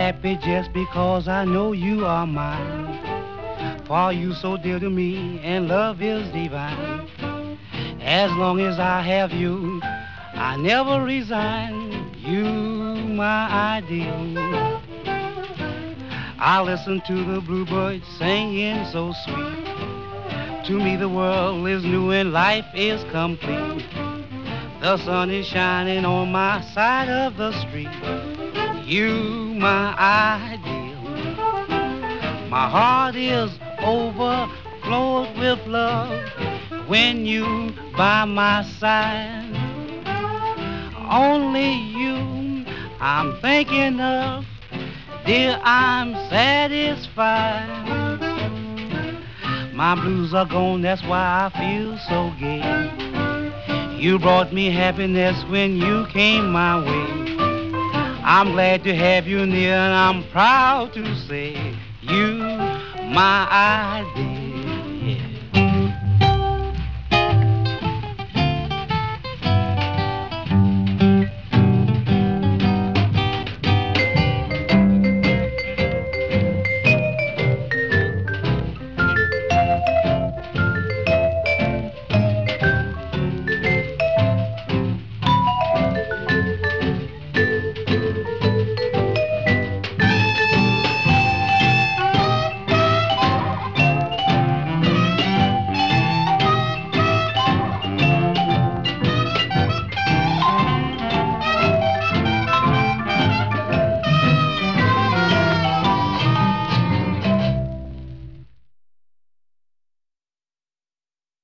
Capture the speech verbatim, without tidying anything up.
happy just because I know you are mine. For you so dear to me, and love is divine. As long as I have you, I never resign. You, my ideal. I listen to the bluebirds singing so sweet. To me the world is new and life is complete. The sun is shining on my side of the street. You, my ideal. My heart is overflowed with love when you by my side. Only you I'm thinking of. Dear, I'm satisfied. My blues are gone, that's why I feel so gay. You brought me happiness when you came my way. I'm glad to have you near, and I'm proud to say you my ideal. Yeah.